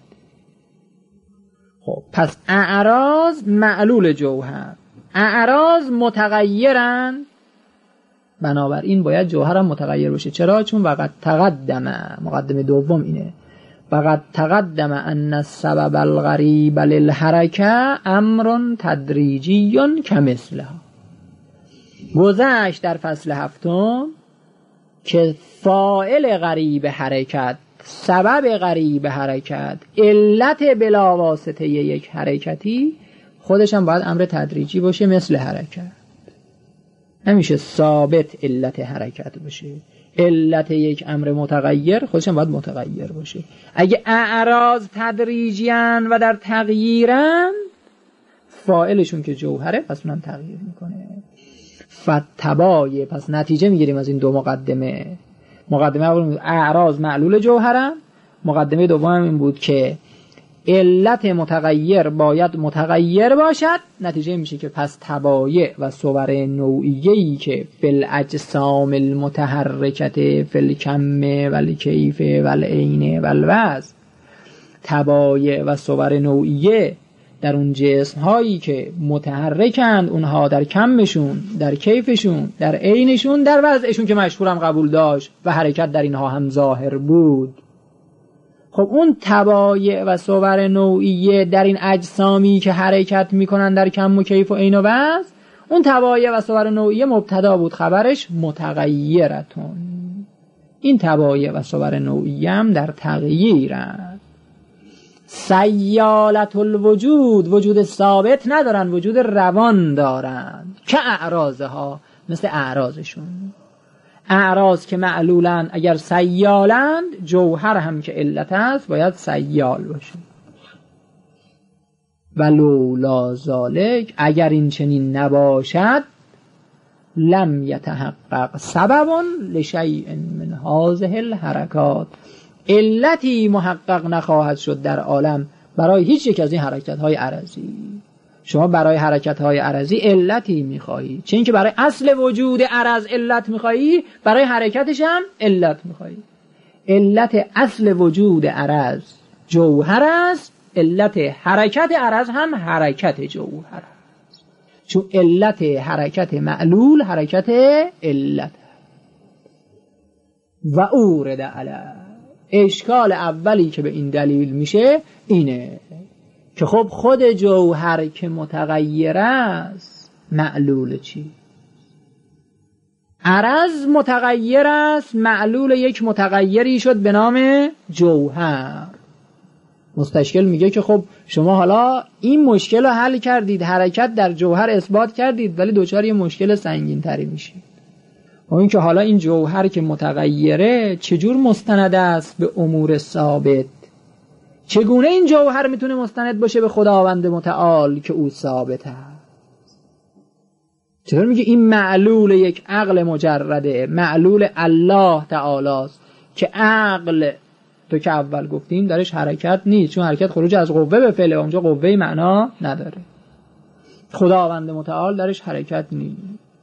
خب پس اعراض معلول جوهر، اعراض متغیرن، بنابراین باید جوهر هم متغیر باشه. چرا؟ چون وقت تقدم، مقدمه دوم اینه، وقت تقدم ان السبب الغریب للحرکه امر تدریجی کمثلها. گذشت در فصل هفتم که فاعل غریب حرکت، سبب غریب حرکت، علت بلاواسطه یک حرکتی خودش هم باید امر تدریجی باشه، مثل حرکت. نمیشه ثابت علت حرکت باشه. علت یک امر متغیر خودش هم باید متغیر باشه. اگه اعراض تدریجیان و در تغییرن، فاعلشون که جوهره پس اونم تغییر میکنه. فتبایه. پس نتیجه میگیریم از این دو مقدمه. مقدمه اول اعراض معلول جوهرن، مقدمه دوم این بود که علت متغیر باید متغیر باشد. نتیجه میشه که پس طبایع و صور نوعیه‌ای که فی الاجسام المتحرکت فی الکم و الکیف و العین و الوزن، طبایع و صور نوعیه در اون جسم هایی که متحرکند، اونها در کمشون، در کیفشون، در عینشون، در وضعشون که مشهورم قبول داشت و حرکت در اینها هم ظاهر بود. خب اون طبایع و صور نوعیه در این اجسامی که حرکت میکنن در کم و کیف و عین و وزن، اون طبایع و صور نوعیه مبتدا بود، خبرش متغیرتون. این طبایع و صور نوعیه هم در تغییرند. سیالت الوجود، وجود ثابت ندارن، وجود روان دارند. که اعراضها، مثل اعراضشون. اعراض که معلولن اگر سیالند، جوهر هم که علت است باید سیال باشه. ولولا ذالک، اگر این چنین نباشد، لم یتحقق سبب لشیء من هذه الحرکات، علتی محقق نخواهد شد در عالم برای هیچ یک از این حرکت های عرضی. شما برای حرکت های عرضی علتی میخواهی، چه اینکه برای اصل وجود عرض علت میخواهی، برای حرکتش هم علت میخواهی. علت اصل وجود عرض جوهر است، علت حرکت عرض هم حرکت جوهر است، چون علت حرکت معلول حرکت علت. و اورد علی، اشکال اولی که به این دلیل میشه اینه که خب خود جوهر که متغیر است، معلول چی؟ عرض متغیر است، معلول یک متغیری شد به نام جوهر. مستشکل میگه که خب شما حالا این مشکل رو حل کردید، حرکت در جوهر اثبات کردید، ولی دوچار یه مشکل سنگین تری میشید. و این که حالا این جوهر که متغیره چجور مستند است به امور ثابت؟ چگونه این جوهر میتونه مستند باشه به خداوند متعال که او ثابت است؟ چطور میگه این معلول یک عقل مجرده، معلول الله تعالی است که عقل تو که اول گفتیم درش حرکت نیست، چون حرکت خروج از قوه به فعل، اونجا قوه معنا نداره. خداوند متعال درش حرکت نیست.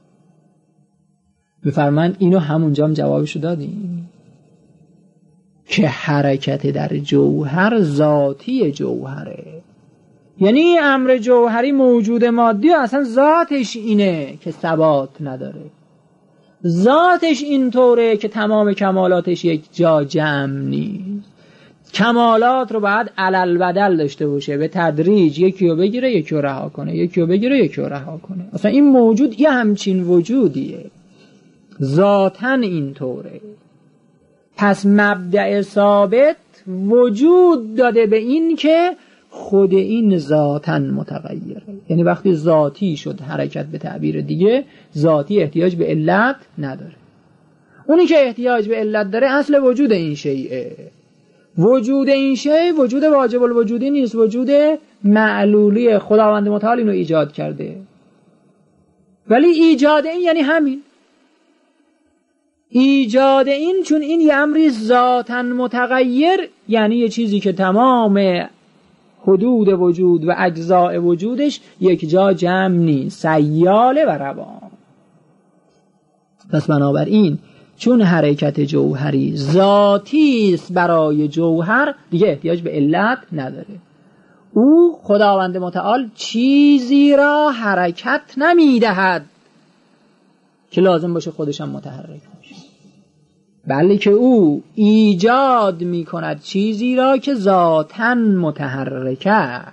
بفرمایید اینو همونجا هم جوابشو دادیم که حرکت در جوهر ذاتی جوهره، یعنی امر جوهری موجود مادی اصلا ذاتش اینه که ثبات نداره، ذاتش اینطوره که تمام کمالاتش یک جا جمع نیست. کمالات رو باید علل بدل داشته باشه، به تدریج یکی رو بگیره یکی رو رها کنه، یکی رو بگیره یکی رو رها کنه. اصلا این موجود یه همچین وجودیه، ذاتاً اینطوره. پس مبدأ ثابت وجود داده به این که خود این ذاتاً متغیره، یعنی وقتی ذاتی شد حرکت به تعبیر دیگه، ذاتی احتیاج به علت نداره. اونی که احتیاج به علت داره اصل وجود این شیئه. وجود این شیء وجود واجب الوجودی نیست، وجود معلولی. خداوند متعال اینو ایجاد کرده، ولی ایجاد این یعنی همین ایجاد این، چون این یه امری ذاتاً متغیر، یعنی یه چیزی که تمام حدود وجود و اجزاء وجودش یک جا جمع نیست، سیاله و روان. پس بنابراین چون حرکت جوهری ذاتی است برای جوهر، دیگه احتیاج به علت نداره. او خداوند متعال چیزی را حرکت نمیدهد که لازم باشه خودش هم متحرک باشه، بلکه او ایجاد می کند چیزی را که ذاتاً متحرک است.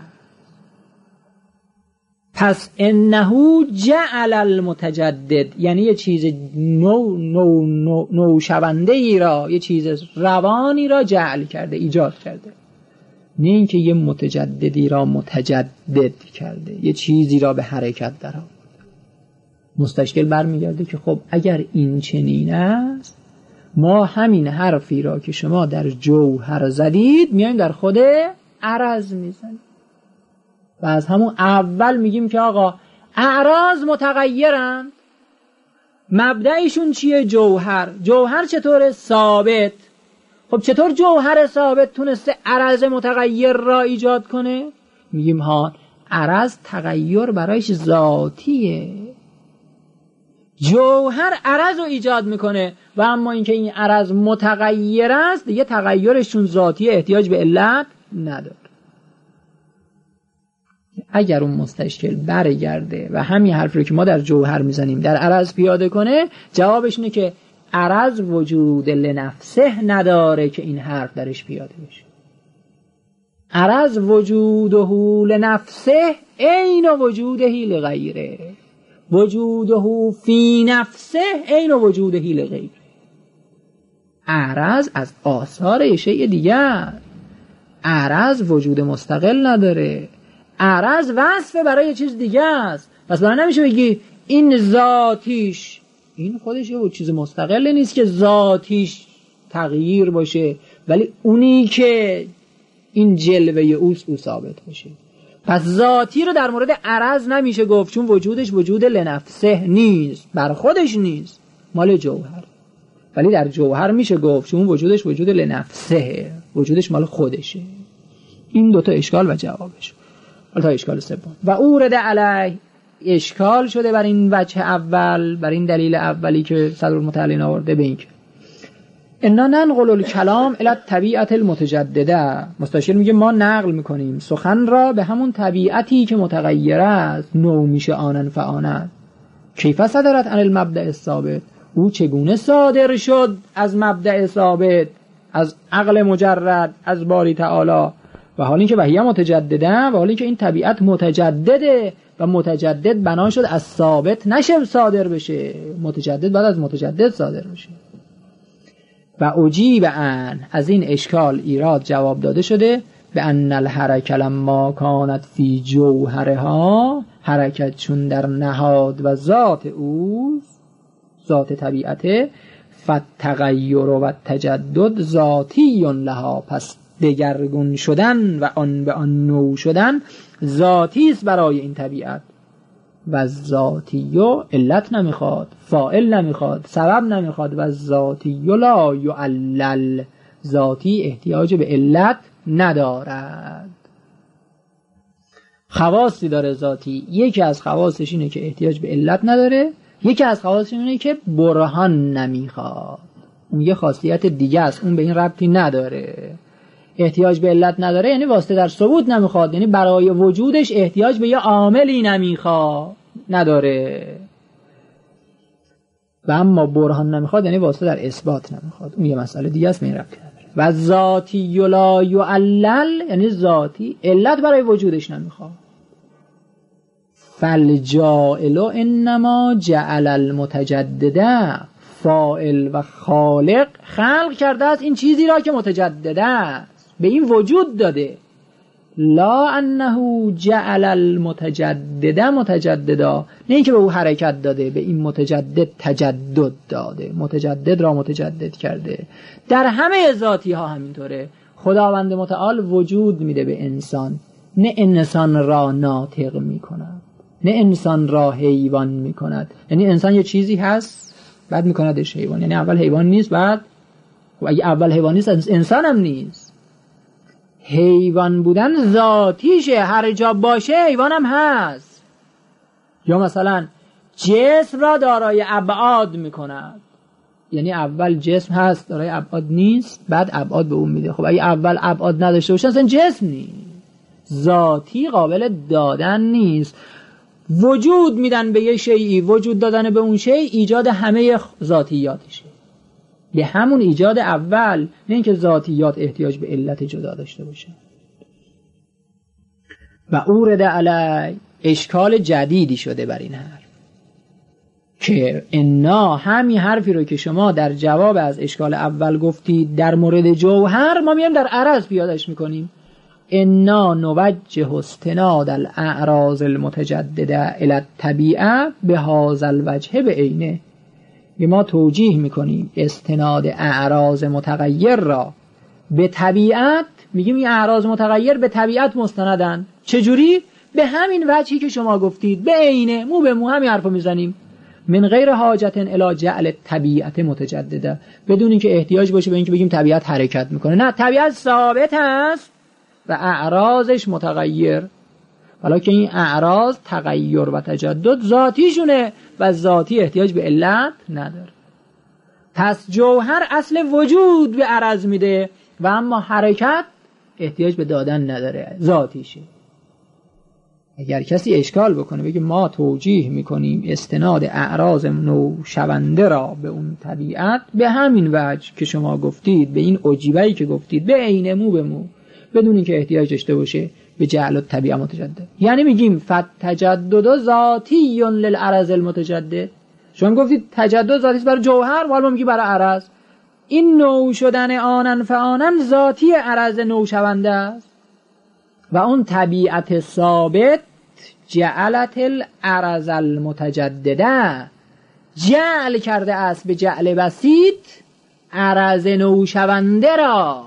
پس انه جعل المتجدد، یعنی یه چیز نو نو نو نو شونده ای را، یه چیز روانی را جعل کرده، ایجاد کرده، نه اینکه یه متجددی را متجدد کرده، یه چیزی را به حرکت درآورده. مستشکل برمیگرده که خب اگر این چنین است، ما همین حرفی را که شما در جوهر زدید میایم در خود عرض میزنیم و از همون اول میگیم که آقا اعراض متغیرند، مبدأشون چیه؟ جوهر. جوهر چطوره؟ ثابت. خب چطور جوهر ثابت تونسته عرض متغیر را ایجاد کنه؟ میگیم ها عرض تغییر برایش ذاتیه، جوهر عرض رو ایجاد میکنه، و اما اینکه این عرض متغیر است دیگه تغییرشون ذاتی، احتیاج به علت نداره. اگر اون مستشکل برگرده و همین حرف رو که ما در جوهر میزنیم در عرض پیاده کنه، جوابش اینه که عرض وجود لنفسه نداره که این حرف درش پیاده بشه. عرض وجوده لنفسه عین وجوده لغیره، وجوده فی نفسه عین وجوده لغیره. عرض از آثار شیء دیگر، عرض وجود مستقل نداره، عرض وصف برای چیز دیگه است. پس برای نمیشه بگی این ذاتیش، این خودش یه چیز مستقل نیست که ذاتیش تغییر باشه، ولی اونی که این جلوه اوست او ثابت باشه. پس ذاتی رو در مورد عرض نمیشه گفت، چون وجودش وجود لنفسه نیست، بر خودش نیست، مال جوهر. ولی در جوهر میشه گفت چون وجودش وجود لنفسه، وجودش مال خودشه. این دوتا اشکال و جوابش. حالا تا اشکال سوم. و اورد علیه، اشکال شده بر این وجه اول، بر این دلیل اولی که صدرالمتعلین آورده، به این که انا ننقل الکلام الی الطبیعت المتجدده. مستشیر میگه ما نقل میکنیم سخن را به همون طبیعتی که متغیره است، نو میشه آنن فآنن. کیف صدرت عن المبدأ الثابت، او چگونه صادر شد از مبدأ ثابت، از عقل مجرد، از باری تعالی، و حال اینکه وحیه متجدده، و حال اینکه این طبیعت متجدده و متجدد بنا شد از ثابت نشه صادر بشه، متجدد بعد از متجدد صادر بشه. و اجیب عن، از این اشکال ایراد جواب داده شده، به ان الحرکه لما کانت فی جوهرها، حرکت چون در نهاد و ذات او، ذات طبیعته، فتغیر و تجدد ذاتی لها، پس دگرگون شدن و آن به آن نو شدن ذاتی است برای این طبیعت. و ذاتی و علت نمیخواد، فاعل نمیخواد، سبب نمیخواد. و ذاتی لا یعلل، ذاتی احتیاج به علت ندارد. خواصی داره ذاتی، یکی از خواصش اینه که احتیاج به علت نداره، یکی از خواصش اینه که برهان نمیخواد. اون یه خاصیت دیگه است، اون به این ربطی نداره. احتیاج به علت نداره یعنی واسطه در ثبوت نمیخواد، یعنی برای وجودش احتیاج به یه عاملی نمیخواد، نداره. و اما برهان نمیخواد یعنی واسطه در اثبات نمیخواد، اون یه مسئله دیگه است، به این ربطی نداره. و ذاتی لا یعلل یعنی ذاتی علت برای وجودش نمیخواد. فالجائل انما جعل المتجدده، فاعل و خالق خلق کرده است این چیزی را که متجدده است، به این وجود داده. لا انه جعل المتجدده متجددا، نه اینکه به او حرکت داده، به این متجدد تجدد داده، متجدد را متجدد کرده. در همه ذاتی ها همینطوره. خداوند متعال وجود میده به انسان، نه انسان را ناطق میکند، نه انسان را حیوان میکند. یعنی انسان یه چیزی هست بعد میکندش حیوان، یعنی اول حیوان نیست بعد، و اگه اول حیوان نیست انسان هم نیست. حیوان بودن ذاتیشه، هر جا باشه حیوان هم هست. یا مثلا جسم را دارای ابعاد میکند، یعنی اول جسم هست دارای ابعاد نیست بعد ابعاد به اون میده. خب اگه اول ابعاد نداشته باشه اصلا جسم نیست، ذاتی قابل دادن نیست. وجود میدن به یه شیئی، وجود دادن به اون شیء ایجاد همه ذاتیاتشه، به همون ایجاد اول، نه اینکه ذاتیات احتیاج به علت جدا داشته باشه. و اورد علی، اشکال جدیدی شده بر این حرف که انا، همین حرفی رو که شما در جواب از اشکال اول گفتید در مورد جوهر، ما میایم در عرض پیادش میکنیم. انا نوجه استناد الاعراض المتجدده الی الطبیعه به هذا الوجه به عینه. ما توجیه میکنیم استناد اعراض متغیر را به طبیعت، میگیم این اعراض متغیر به طبیعت مستندن. چجوری؟ به همین وجهی که شما گفتید، به عینه، مو به مو همین حرفو میزنیم. من غیر حاجت الی جعل طبیعت متجدده، بدون اینکه احتیاج باشه به اینکه بگیم طبیعت حرکت میکنه. نه، طبیعت ثابت است و اعراضش متغیر، حالا که این اعراض تغییر و تجدد ذاتیشونه و ذاتی احتیاج به علت نداره. پس جوهر اصل وجود به عرض میده و اما حرکت احتیاج به دادن نداره، ذاتیشه. اگر کسی اشکال بکنه بگه ما توجیه میکنیم استناد اعراض نو شونده را به اون طبیعت به همین وجه که شما گفتید، به این عجیبه‌ای که گفتید، به عین مو به مو، بدون اینکه احتیاج داشته باشه به جعل الطبیعه متجدد. یعنی میگیم فتجدد ذاتی للعرض المتجدد. شما گفتید تجدد ذاتی است برای جوهر، ولی ما میگیم برای عرض. این نو شدن آنن فآنن ذاتی عرض نو شونده است و اون طبیعت ثابت جعلت العرض المتجدده، جعل کرده است به جعل بسیط عرض نو شونده را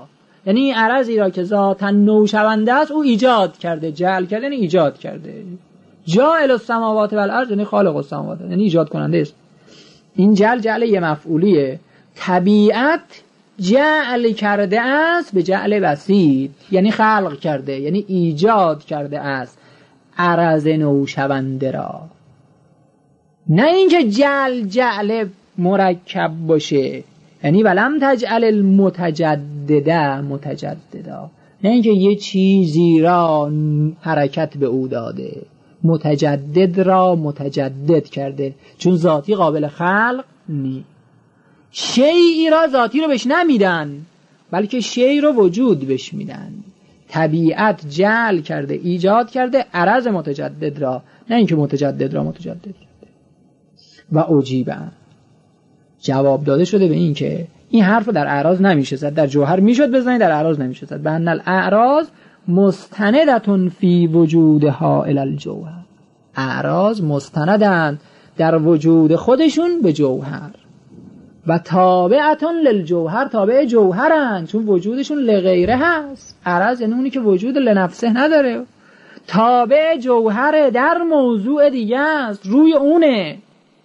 یعنی این عرضی را که ذاتاً نوشونده است او ایجاد کرده. جعل کرده یعنی ایجاد کرده. جاعل السماوات و الارض یعنی خالق السماوات، یعنی ایجاد کننده است. این جعل جعل یه مفعولیه. طبیعت جعل کرده است به جعل بسیط، یعنی خلق کرده، یعنی ایجاد کرده است عرض نوشونده را. نه اینکه جعل جعل مرکب باشه، یعنی ولم تجعل المتجدده متجددا، نه اینکه یه چیزی را حرکت به او داده، متجدد را متجدد کرده، چون ذاتی قابل خلق نی. شیئی را ذاتی رو بهش نمیدن، بلکه شیئی رو وجود بهش میدن. طبیعت جعل کرده، ایجاد کرده عرض متجدد را، نه اینکه متجدد را متجدد کرده. و عجیبه، جواب داده شده به این که این حرف در اعراض نمیشه زد، در جوهر میشد بزنید، در اعراض نمیشه زد. بأن الاعراض مستندتون فی وجودها الی الجوهر. اعراض مستندن در وجود خودشون به جوهر. و تابعتون للجوهر، تابع جوهرن، چون وجودشون لغیره هست. اعراض یعنی اونی که وجود لنفسه نداره، تابع جوهر در موضوع دیگه است، روی اونه.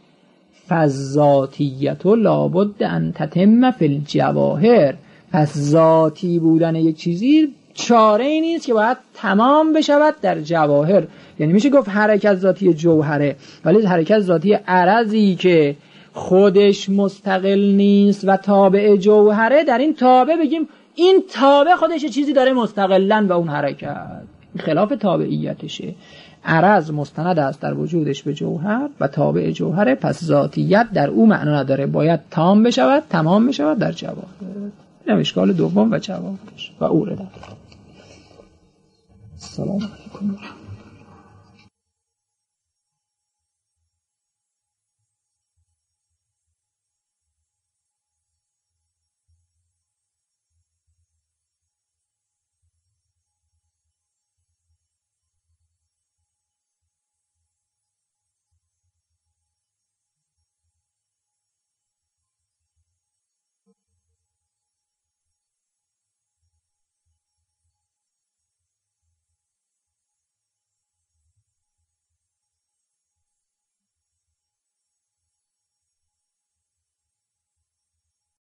فالذاتیت لابد ان تتم فی الجواهر. پس ذاتی بودن یک چیزی چاره ای نیست که باید تمام بشود در جواهر. یعنی میشه گفت حرکت ذاتی جوهره، ولی حرکت ذاتی عرضی که خودش مستقل نیست و تابع جوهره، در این تابع بگیم این تابع خودش چیزی داره مستقلاً به اون حرکت، خلاف تابعیتشه. عرض مستند است در وجودش به جوهر و تابع جوهره، پس ذاتیت در او معنا نداره، باید تام بشود، تمام بشود در جواهر. این اشکال دوم و جوابش و او رده. السلام علیکم.